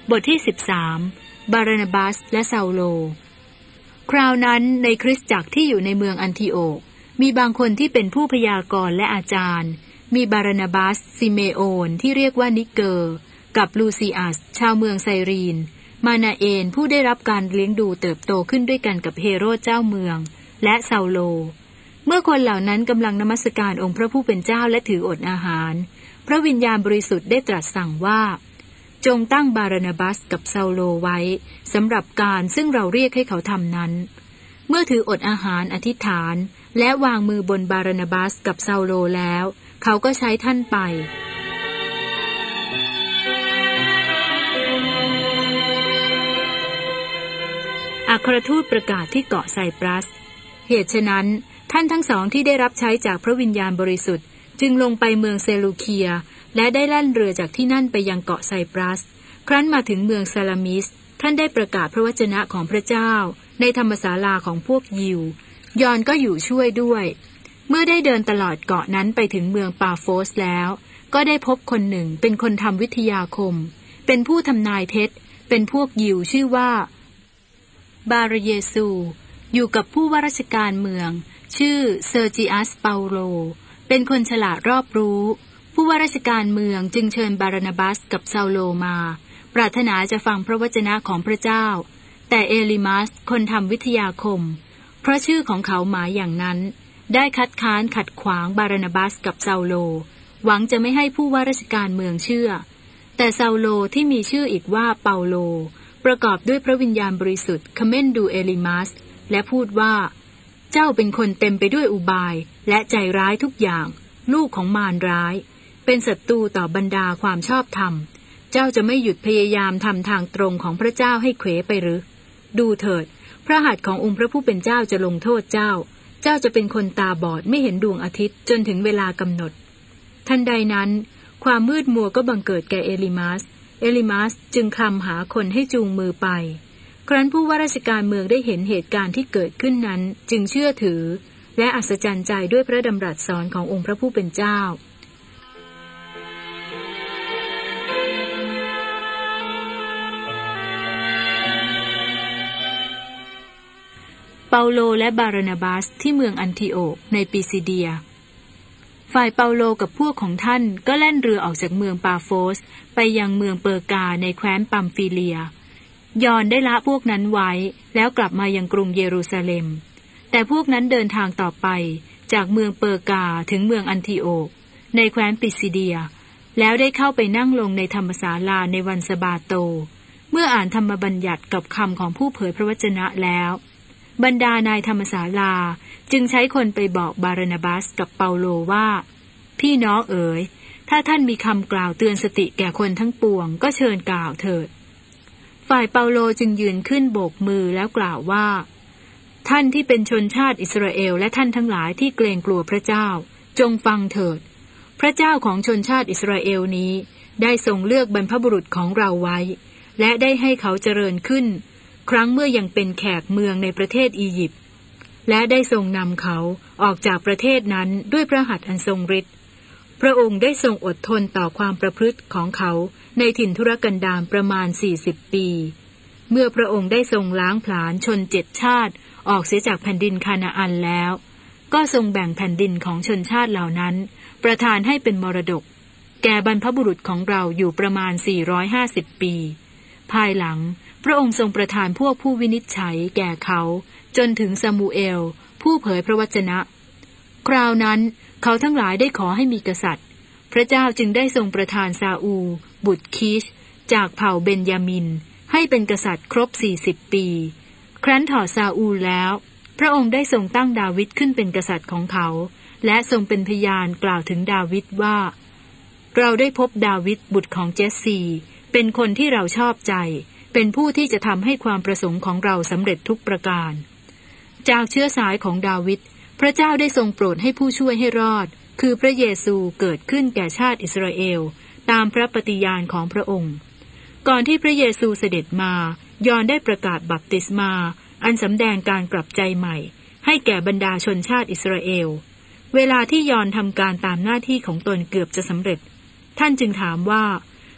บทที่13บารานาบัสและซาโลคราวนั้นในคริสตจักรที่อยู่ในเมืองอันทิโอกมีบางคนที่เป็นผู้พยากรณ์และอาจารย์มีบารานาบัสซิเมโอนที่เรียกว่านิเกอร์กับลูซิอัสชาวเมืองไซรีนมานาเอนผู้ได้รับการเลี้ยงดูเติบโตขึ้นด้วยกันกับเฮโรดเจ้าเมืองและซาโลเมื่อคนเหล่านั้นกำลังนมัสการองค์พระผู้เป็นเจ้าและถืออดอาหารพระวิญญาณบริสุทธิ์ได้ตรัสสั่งว่าจงตั้งบารานาบัสกับซาโลไว้สำหรับการซึ่งเราเรียกให้เขาทำนั้นเมื่อถืออดอาหารอธิษฐานและวางมือบนบารานาบัสกับซาโลแล้วเขาก็ใช้ท่านไปอัครทูตประกาศที่เกาะไซปรัสเหตุฉะนั้นท่านทั้งสองที่ได้รับใช้จากพระวิญญาณบริสุทธิ์จึงลงไปเมืองเซลูเคียและได้แล่นเรือจากที่นั่นไปยังเกาะไซปรัสครั้นมาถึงเมืองซาลามิสท่านได้ประกาศพระวจนะของพระเจ้าในธรรมศาลาของพวกยิวยอนก็อยู่ช่วยด้วยเมื่อได้เดินตลอดเกาะนั้นไปถึงเมืองปาโฟสแล้วก็ได้พบคนหนึ่งเป็นคนทำวิทยาคมเป็นผู้ทำนายเท็จเป็นพวกยิวชื่อว่าบาร์เยซูอยู่กับผู้ว่าราชการเมืองชื่อเซอร์จิอัสเปาโลเป็นคนฉลาดรอบรู้ผู้ว่าราชการเมืองจึงเชิญบารานาบัสกับซาโลมาปรารถนาจะฟังพระวจนะของพระเจ้าแต่เอลิมัสคนทำวิทยาคมเพราะชื่อของเขาหมายอย่างนั้นได้คัดค้านขัดขวางบารานาบัสกับซาโลหวังจะไม่ให้ผู้ว่าราชการเมืองเชื่อแต่ซาโลที่มีชื่ออีกว่าเปาโลประกอบด้วยพระวิญญาณบริสุทธิ์คเม่นดูเอลิมัสและพูดว่าเจ้าเป็นคนเต็มไปด้วยอุบายและใจร้ายทุกอย่างลูกของมารร้ายเป็นศัตรูต่อบรรดาความชอบธรรมเจ้าจะไม่หยุดพยายามทำทางตรงของพระเจ้าให้เขวไปหรือดูเถิดพระหัตถ์ขององค์พระผู้เป็นเจ้าจะลงโทษเจ้าจะเป็นคนตาบอดไม่เห็นดวงอาทิตย์จนถึงเวลากำหนดทันใดนั้นความมืดมัวก็บังเกิดแก่เอลิมัสจึงคลำหาคนให้จูงมือไปครั้นผู้ว่าราชการเมืองได้เห็นเหตุการณ์ที่เกิดขึ้นนั้นจึงเชื่อถือและอัศจรรย์ใจด้วยพระดำรัสสอนขององค์พระผู้เป็นเจ้าเปาโลและบารานาบัสที่เมืองอันทิโอกในปิซิเดียฝ่ายเปาโลกับพวกของท่านก็แล่นเรือออกจากเมืองปาโฟสไปยังเมืองเปอร์กาในแคว้นปัมฟิเลียยอนได้ละพวกนั้นไว้แล้วกลับมายังกรุงเยรูซาเล็มแต่พวกนั้นเดินทางต่อไปจากเมืองเปอร์กาถึงเมืองอันทิโอกในแคว้นปิซิเดียแล้วได้เข้าไปนั่งลงในธรรมศาลาในวันสะบาโตเมื่ออ่านธรรมบัญญัติกับคำของผู้เผยพระวจนะแล้วบรรดานายธรรมศาลาจึงใช้คนไปบอกบารานาบัสกับเปาโลว่าพี่น้องเอ๋ยถ้าท่านมีคำกล่าวเตือนสติแก่คนทั้งปวงก็เชิญกล่าวเถิดฝ่ายเปาโลจึงยืนขึ้นโบกมือแล้วกล่าวว่าท่านที่เป็นชนชาติอิสราเอลและท่านทั้งหลายที่เกรงกลัวพระเจ้าจงฟังเถิดพระเจ้าของชนชาติอิสราเอลนี้ได้ทรงเลือกบรรพบุรุษของเราไว้และได้ให้เขาเจริญขึ้นครั้งเมื่อยังเป็นแขกเมืองในประเทศอียิปต์และได้ทรงนำเขาออกจากประเทศนั้นด้วยพระหัตถ์อันทรงฤทธิ์พระองค์ได้ทรงอดทนต่อความประพฤติของเขาในถิ่นทุรกันดารประมาณ40 ปีเมื่อพระองค์ได้ทรงล้างผลาญชน7 ชาติออกเสียจากแผ่นดินคานาอันแล้วก็ทรงแบ่งแผ่นดินของชนชาติเหล่านั้นประทานให้เป็นมรดกแก่บรรพบุรุษของเราอยู่ประมาณ450 ปีภายหลังพระองค์ทรงประทานพวกผู้วินิจฉัยแก่เขาจนถึงซามูเอลผู้เผยพระวจนะคราวนั้นเขาทั้งหลายได้ขอให้มีกษัตริย์พระเจ้าจึงได้ทรงประทานซาอูลบุตรคิชจากเผ่าเบนยามินให้เป็นกษัตริย์ครบ40 ปีครั้นถอดซาอูลแล้วพระองค์ได้ทรงตั้งดาวิดขึ้นเป็นกษัตริย์ของเขาและทรงเป็นพยานกล่าวถึงดาวิดว่าเราได้พบดาวิดบุตรของเจสซีเป็นคนที่เราชอบใจเป็นผู้ที่จะทำให้ความประสงค์ของเราสำเร็จทุกประการจากเชื้อสายของดาวิดพระเจ้าได้ทรงโปรดให้ผู้ช่วยให้รอดคือพระเยซูเกิดขึ้นแก่ชาติอิสราเอลตามพระปฏิญาณของพระองค์ก่อนที่พระเยซูเสด็จมายอนได้ประกาศบัพติศมาอันสำแดงการกลับใจใหม่ให้แก่บรรดาชนชาติอิสราเอลเวลาที่ยอนทำการตามหน้าที่ของตนเกือบจะสำเร็จท่านจึงถามว่า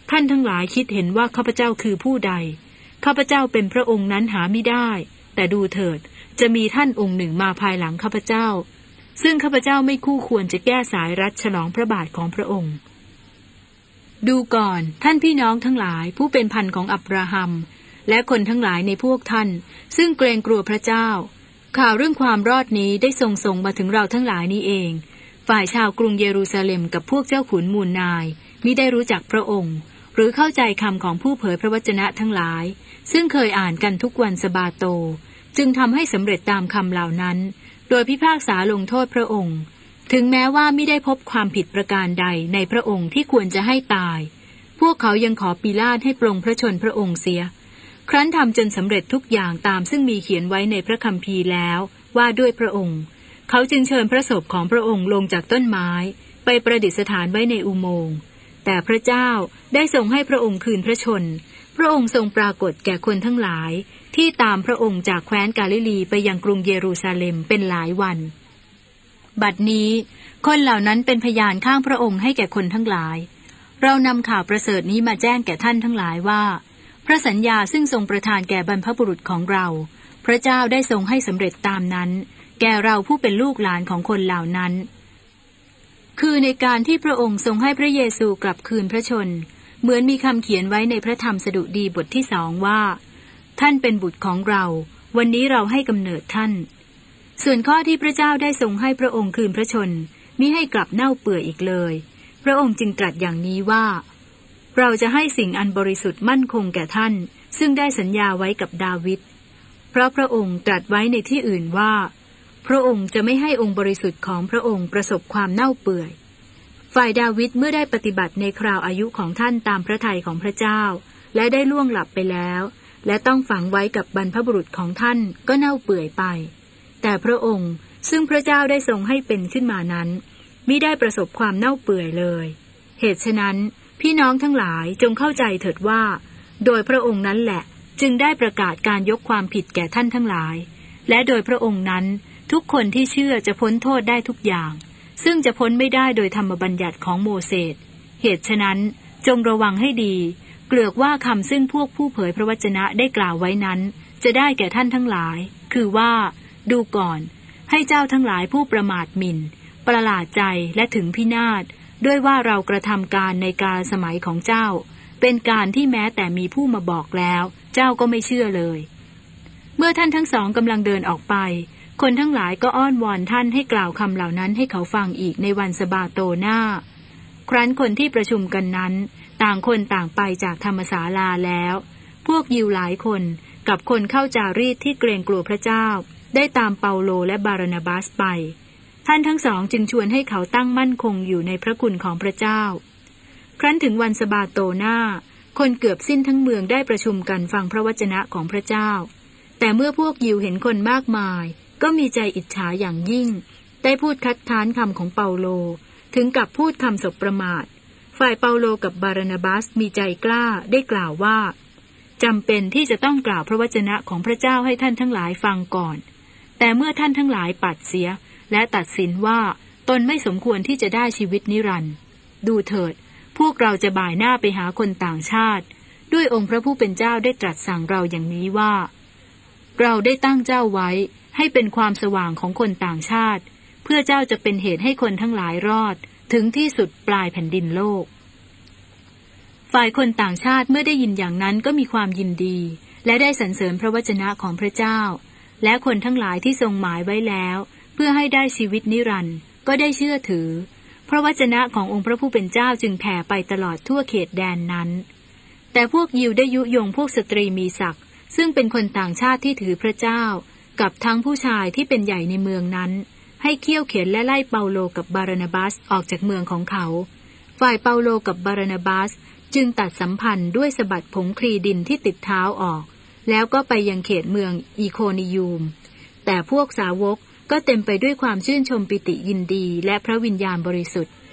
ท่านทั้งหลายคิดเห็นว่าข้าพเจ้าคือผู้ใดข้าพเจ้าเป็นพระองค์นั้นหาไม่ได้แต่ดูเถิดจะมีท่านองค์หนึ่งมาภายหลังข้าพเจ้าซึ่งข้าพเจ้าไม่คู่ควรจะแก้สายรัดฉลองพระบาทของพระองค์ดูก่อนท่านพี่น้องทั้งหลายผู้เป็นพันธุ์ของอับราฮัมและคนทั้งหลายในพวกท่านซึ่งเกรงกลัวพระเจ้าข่าวเรื่องความรอดนี้ได้ส่งมาถึงเราทั้งหลายนี้เองฝ่ายชาวกรุงเยรูซาเล็มกับพวกเจ้าขุนมูลนายมิได้รู้จักพระองค์หรือเข้าใจคำของผู้เผยพระวจนะทั้งหลายซึ่งเคยอ่านกันทุกวันสะบาโตจึงทำให้สำเร็จตามคำเหล่านั้นโดยพิพากษาลงโทษพระองค์ถึงแม้ว่าไม่ได้พบความผิดประการใดในพระองค์ที่ควรจะให้ตายพวกเขายังขอปิลาตให้ปลงพระชนพระองค์เสียครั้นทำจนสำเร็จทุกอย่างตามซึ่งมีเขียนไว้ในพระคัมภีร์แล้วว่าด้วยพระองค์เขาจึงเชิญพระศพของพระองค์ลงจากต้นไม้ไปประดิษฐานไว้ในอุโมงค์แต่พระเจ้าได้ทรงให้พระองค์คืนพระชนพระองค์ทรงปรากฏแก่คนทั้งหลายที่ตามพระองค์จากแคว้นกาลิลีไปยังกรุงเยรูซาเล็มเป็นหลายวันบัดนี้คนเหล่านั้นเป็นพยานข้างพระองค์ให้แก่คนทั้งหลายเรานำข่าวประเสริฐนี้มาแจ้งแก่ท่านทั้งหลายว่าพระสัญญาซึ่งทรงประทานแก่บรรพบุรุษของเราพระเจ้าได้ทรงให้สำเร็จตามนั้นแก่เราผู้เป็นลูกหลานของคนเหล่านั้นคือในการที่พระองค์ทรงให้พระเยซูกลับคืนพระชนเหมือนมีคำเขียนไว้ในพระธรรมสดุดีบทที่2ว่าท่านเป็นบุตรของเราวันนี้เราให้กำเนิดท่านส่วนข้อที่พระเจ้าได้ทรงให้พระองค์คืนพระชนมิให้กลับเน่าเปื่อยอีกเลยพระองค์จึงตรัสอย่างนี้ว่าเราจะให้สิ่งอันบริสุทธิ์มั่นคงแก่ท่านซึ่งได้สัญญาไว้กับดาวิดเพราะพระองค์ตรัสไว้ในที่อื่นว่าพระองค์จะไม่ให้องค์บริสุทธิ์ของพระองค์ประสบความเน่าเปื่อยฝ่ายดาวิดเมื่อได้ปฏิบัติในคราวอายุของท่านตามพระทัยของพระเจ้าและได้ล่วงหลับไปแล้วและต้องฝังไว้กับบรรพบุรุษของท่านก็เน่าเปื่อยไปแต่พระองค์ซึ่งพระเจ้าได้ทรงให้เป็นขึ้นมานั้นมิได้ประสบความเน่าเปื่อยเลยเหตุฉะนั้นพี่น้องทั้งหลายจงเข้าใจเถิดว่าโดยพระองค์นั้นแหละจึงได้ประกาศการยกความผิดแก่ท่านทั้งหลายและโดยพระองค์นั้นทุกคนที่เชื่อจะพ้นโทษได้ทุกอย่างซึ่งจะพ้นไม่ได้โดยธรรมบัญญัติของโมเสสเหตุฉะนั้นจงระวังให้ดีเกลือกว่าคำซึ่งพวกผู้เผยพระวจนะได้กล่าวไว้นั้นจะได้แก่ท่านทั้งหลายคือว่าดูก่อนให้เจ้าทั้งหลายผู้ประมาทหมิ่นประหลาดใจและถึงพินาศด้วยว่าเรากระทำการในกาลสมัยของเจ้าเป็นการที่แม้แต่มีผู้มาบอกแล้วเจ้าก็ไม่เชื่อเลยเมื่อท่านทั้งสองกำลังเดินออกไปคนทั้งหลายก็อ้อนวอนท่านให้กล่าวคำเหล่านั้นให้เขาฟังอีกในวันสะบาโตหน้าครั้นคนที่ประชุมกันนั้นต่างคนต่างไปจากธรรมศาลาแล้วพวกยิวหลายคนกับคนเข้าจารีตที่เกรงกลัวพระเจ้าได้ตามเปาโลและบารานาบาสไปท่านทั้งสองจึงชวนให้เขาตั้งมั่นคงอยู่ในพระคุณของพระเจ้าครั้นถึงวันสะบาโตหน้าคนเกือบสิ้นทั้งเมืองได้ประชุมกันฟังพระวจนะของพระเจ้าแต่เมื่อพวกยิวเห็นคนมากมายก็มีใจอิจฉาอย่างยิ่งได้พูดคัดค้านคำของเปาโลถึงกับพูดคำสบประมาทฝ่ายเปาโลกับบารานาบาสมีใจกล้าได้กล่าวว่าจำเป็นที่จะต้องกล่าวพระวจนะของพระเจ้าให้ท่านทั้งหลายฟังก่อนแต่เมื่อท่านทั้งหลายปัดเสียและตัดสินว่าตนไม่สมควรที่จะได้ชีวิตนิรันดร์ดูเถิดพวกเราจะบ่ายหน้าไปหาคนต่างชาติด้วยองค์พระผู้เป็นเจ้าได้ตรัสสั่งเราอย่างนี้ว่าเราได้ตั้งเจ้าไว้ให้เป็นความสว่างของคนต่างชาติเพื่อเจ้าจะเป็นเหตุให้คนทั้งหลายรอดถึงที่สุดปลายแผ่นดินโลกฝ่ายคนต่างชาติเมื่อได้ยินอย่างนั้นก็มีความยินดีและได้สรรเสริญพระวจนะของพระเจ้าและคนทั้งหลายที่ทรงหมายไว้แล้วเพื่อให้ได้ชีวิตนิรันดร์ก็ได้เชื่อถือพระวจนะขององค์พระผู้เป็นเจ้าจึงแผ่ไปตลอดทั่วเขตแดนนั้นแต่พวกยิวได้ยุยงพวกสตรีมีศักดิ์ซึ่งเป็นคนต่างชาติที่ถือพระเจ้ากับทั้งผู้ชายที่เป็นใหญ่ในเมืองนั้นให้เคี่ยวเข็นและไล่เปาโลกับบารานาบาสออกจากเมืองของเขาฝ่ายเปาโลกับบารานาบาสจึงตัดสัมพันธ์ด้วยสะบัดผงคลีดินที่ติดเท้าออกแล้วก็ไปยังเขตเมืองอีโคนิยูมแต่พวกสาวกก็เต็มไปด้วยความชื่นชมปิติยินดีและพระวิญญาณบริสุทธิ์